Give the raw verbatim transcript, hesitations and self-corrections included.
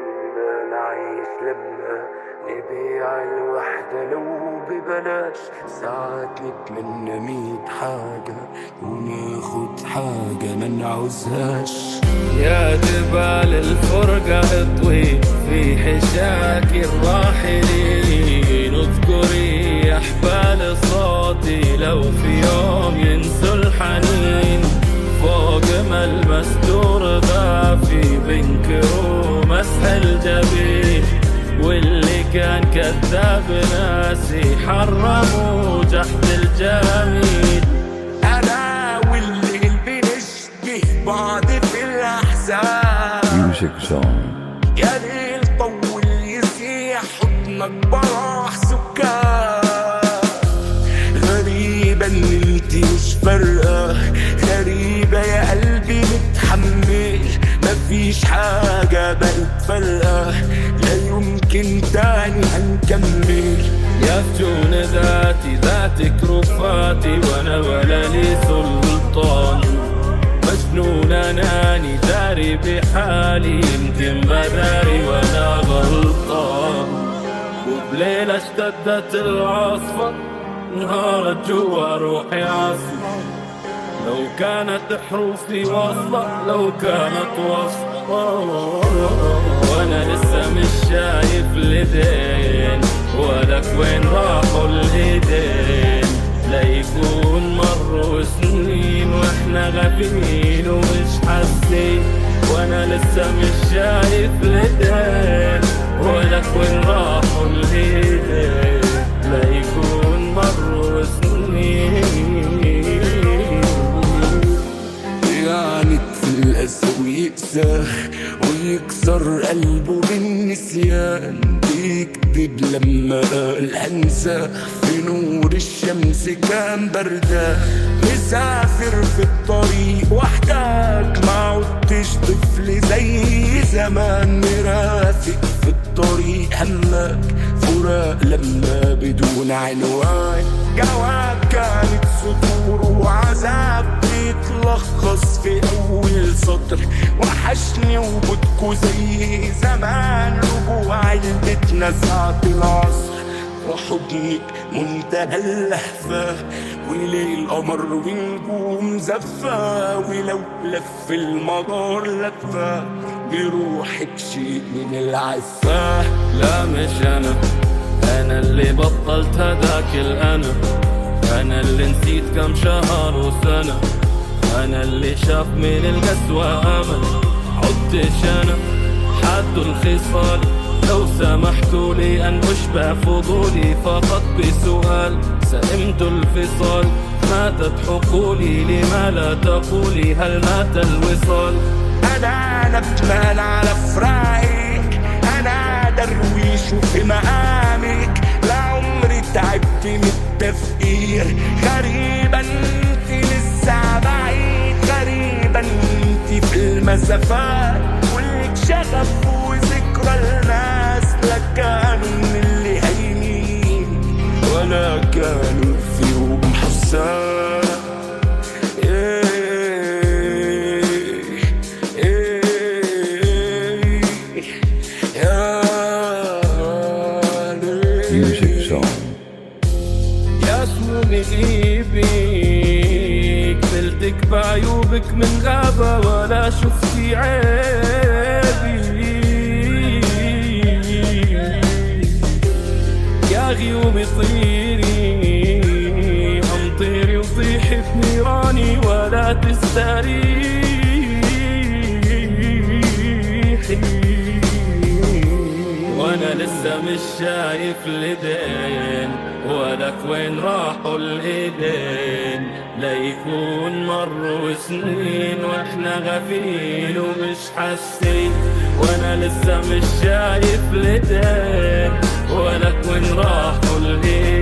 بدنا نعيش لما نبيع الوحدة لو ببلاش. ساعات نتمنى ميت حاجة وناخد حاجة ما نعوزهاش. يا جبال الفرقة اطوي في حشاك الراحلين، اذكري يا حبال صوتي لو في يوم ينسوا الحنين. فوق ما المستور غافي بنكروا مسح الجبين، واللي كان كذاب ناسي حرموا جحد الجميل. أنا والليل بنشبه بعض في الأحزان، يا ليل طول يسيح حضنك براح سكان. غريبة ان انتي مش فارقة، غريبة يا قلبي متحمل، مفيش حاجة بقت فارقة، لا يمكن تاني هنكمل. يفتون ذاتي ذاتك رفاتي وانا ولا لي سلطان، مجنون اناني داري بحالي يمكن بداري وانا غلطان. وبليلة اشتدت العاصفة انهارت جوا روحي عاصفة، لو كانت حروفي واصلة لو كانت وصفة. وانا لسه مش شايف اليدين ولك وين راحوا الايدين. لا يكون مروا سنين واحنا غافلين ومش حاسين، وانا لسه مش شايف اليدين ولك وين راحوا الايدين. لا يكون مروا سنين. يعني في الأسى ويقسى ويكسر قلبه بالنسيان، بيكذب لما قال هنسى في نور الشمس كان بردان. مسافر في الطريق وحدك ما عدتش طفل زي زمان، مرافق في الطريق همك فراق لما بدون عنوان. جواك كانت سطور وعذاب بيتلخص في أول سطر، وحشني وبدكو زي زمان، رجوع لبيتنا ساعة العصر، وحضنك منتهى اللهفة، وليل قمر ونجوم زفة، ولو لف المدار لفة بروحك شيء من العفة. لا مش أنا، أنا اللي بطلت هداك الأنا، أنا اللي نسيت كم شهر وسنة، أنا اللي شاف من القسوة أمل. عدتش أنا حد الخصال، لو سمحتوا لي أن أشبع فضولي فقط بسؤال. سئمت الفصال ماتت حقولي، لما لا تقولي هل مات الوصال؟ أنا ندمان على فراقك، أنا درويش في مقامك، لعمري تعبت من التفكير. غريبة انت لسه بعيد، غريبة انت في المسافات، كلك شغف وذكرى الناس، لا كانوا من اللي هايمين ولا كانوا في يوم حسان. يا سمومي غيبك قبلتك بعيوبك من غابة ولا شفتي عيبي. يا غيومي طيري امطيري وطيحي في نيراني ولا تستريحي. وانا لسه مش شايف اليدين ولك وين راحوا الايدين. لا يكون مروا سنين واحنا غافلين ومش حاسين، وانا لسه مش شايف اليدين ولك وين راحوا الايدين.